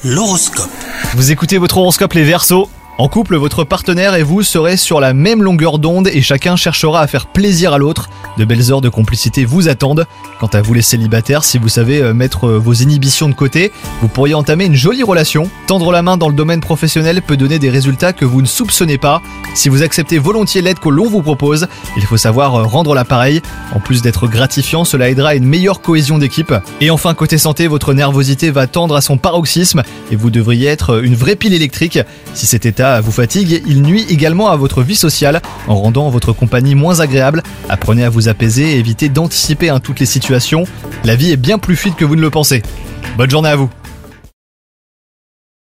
L'horoscope. Vous écoutez votre horoscope les Verseaux. En couple, votre partenaire et vous serez sur la même longueur d'onde et chacun cherchera à faire plaisir à l'autre. De belles heures de complicité vous attendent. Quant à vous les célibataires, si vous savez mettre vos inhibitions de côté, vous pourriez entamer une jolie relation. Tendre la main dans le domaine professionnel peut donner des résultats que vous ne soupçonnez pas. Si vous acceptez volontiers l'aide que l'on vous propose, il faut savoir rendre l'appareil. En plus d'être gratifiant, cela aidera à une meilleure cohésion d'équipe. Et enfin, côté santé, votre nervosité va tendre à son paroxysme et vous devriez être une vraie pile électrique. Si cet état vous fatigue, il nuit également à votre vie sociale en rendant votre compagnie moins agréable. Apprenez à vous apaiser et évitez d'anticiper toutes les situations. La vie est bien plus fluide que vous ne le pensez. Bonne journée à vous.